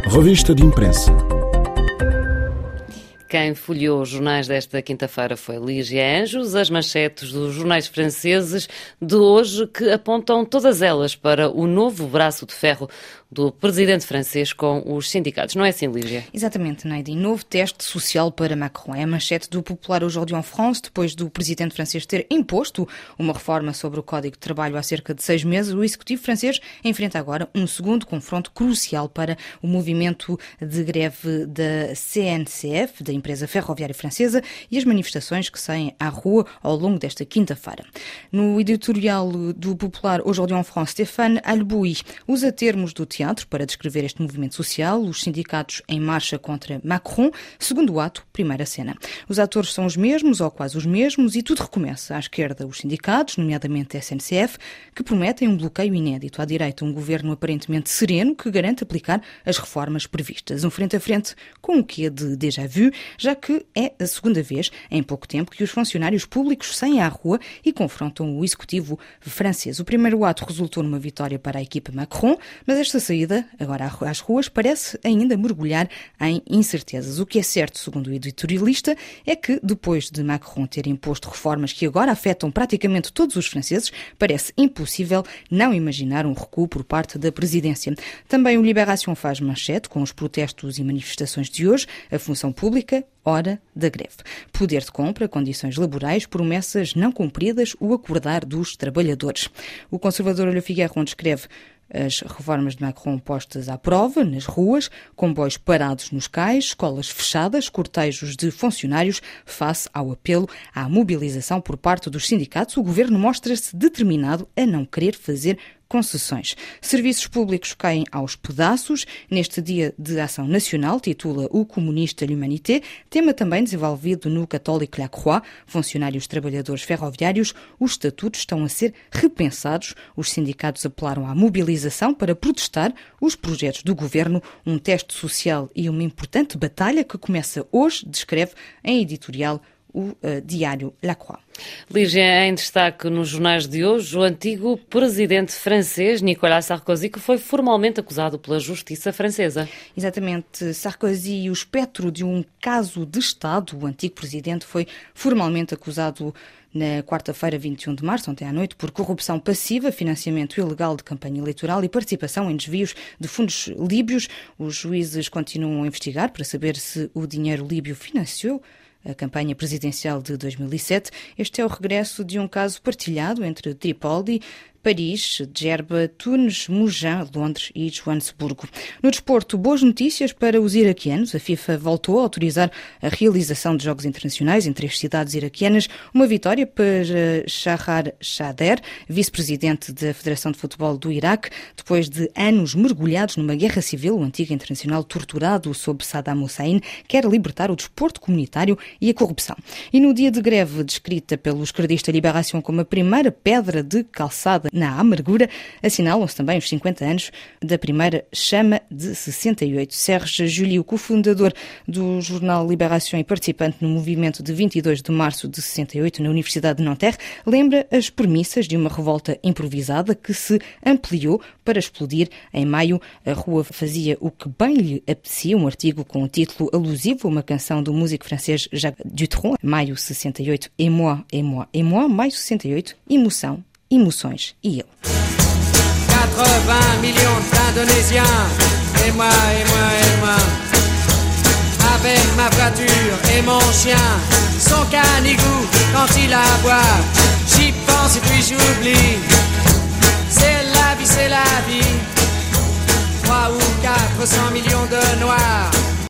Revista de Imprensa. Quem folheou os jornais desta quinta-feira foi Lígia Anjos, as manchetes dos jornais franceses de hoje que apontam todas elas para o novo braço de ferro do presidente francês com os sindicatos. Não é assim, Lígia? Exatamente, Neide. Novo teste social para Macron. É a manchete do Popular Aujourd'hui en France, depois do presidente francês ter imposto uma reforma sobre o Código de Trabalho há cerca de 6 meses. O executivo francês enfrenta agora um segundo confronto crucial para o movimento de greve da CNCF, da empresa ferroviária francesa, e as manifestações que saem à rua ao longo desta quinta-feira. No editorial do Popular Aujourd'hui en France, Stéphane Albouy usa termos do teatro para descrever este movimento social, os sindicatos em marcha contra Macron, segundo ato, primeira cena. Os atores são os mesmos, ou quase os mesmos, e tudo recomeça. À esquerda, os sindicatos, nomeadamente a SNCF, que prometem um bloqueio inédito. À direita, um governo aparentemente sereno que garante aplicar as reformas previstas. Um frente a frente com o quê de déjà vu, já que é a segunda vez em pouco tempo que os funcionários públicos saem à rua e confrontam o executivo francês. O primeiro ato resultou numa vitória para a equipa Macron, mas esta saída, agora às ruas, parece ainda mergulhar em incertezas. O que é certo, segundo o editorialista, é que depois de Macron ter imposto reformas que agora afetam praticamente todos os franceses, parece impossível não imaginar um recuo por parte da presidência. Também o Libération faz manchete com os protestos e manifestações de hoje, a função pública, hora da greve. Poder de compra, condições laborais, promessas não cumpridas, o acordar dos trabalhadores. O conservador Le Figaro descreve as reformas de Macron postas à prova, nas ruas, comboios parados nos cais, escolas fechadas, cortejos de funcionários. Face ao apelo à mobilização por parte dos sindicatos, o governo mostra-se determinado a não querer fazer concessões. Serviços públicos caem aos pedaços. Neste Dia de Ação Nacional, titula o comunista L'Humanité, tema também desenvolvido no Catholique La Croix. Funcionários trabalhadores ferroviários, os estatutos estão a ser repensados. Os sindicatos apelaram à mobilização para protestar os projetos do governo, um teste social e uma importante batalha que começa hoje, descreve em editorial o diário La Croix. Lígia, em destaque nos jornais de hoje, o antigo presidente francês, Nicolas Sarkozy, que foi formalmente acusado pela justiça francesa. Exatamente. Sarkozy, o espectro de um caso de Estado. O antigo presidente foi formalmente acusado na quarta-feira, 21 de março, ontem à noite, por corrupção passiva, financiamento ilegal de campanha eleitoral e participação em desvios de fundos líbios. Os juízes continuam a investigar para saber se o dinheiro líbio financiou a campanha presidencial de 2007. Este é o regresso de um caso partilhado entre Tripoli, Paris, Djerba, Tunis, Mougins, Londres e Joanesburgo. No desporto, boas notícias para os iraquianos. A FIFA voltou a autorizar a realização de jogos internacionais em 3 cidades iraquianas. Uma vitória para Shahar Shader, vice-presidente da Federação de Futebol do Iraque. Depois de anos mergulhados numa guerra civil, o antigo internacional torturado sob Saddam Hussein quer libertar o desporto comunitário e a corrupção. E no dia de greve, descrita pelo esquerdista Libération como a primeira pedra de calçada na amargura, assinalam-se também os 50 anos da primeira chama de 68. Serge Julie, o cofundador do jornal Libération e participante no movimento de 22 de março de 68 na Universidade de Nanterre, lembra as premissas de uma revolta improvisada que se ampliou para explodir em maio. A rua fazia o que bem lhe apetecia, um artigo com o título alusivo a uma canção do músico francês Jacques Dutronc, maio 68, et moi, et moi, et moi, maio 68, emoção, emoções e eu. 80 millions d'Indonésiens, et moi, et moi, et moi. Avec ma voiture et mon chien, son canigou quand il aboie. J'y pense et puis j'oublie. C'est la vie, c'est la vie. 3 ou 400 millions de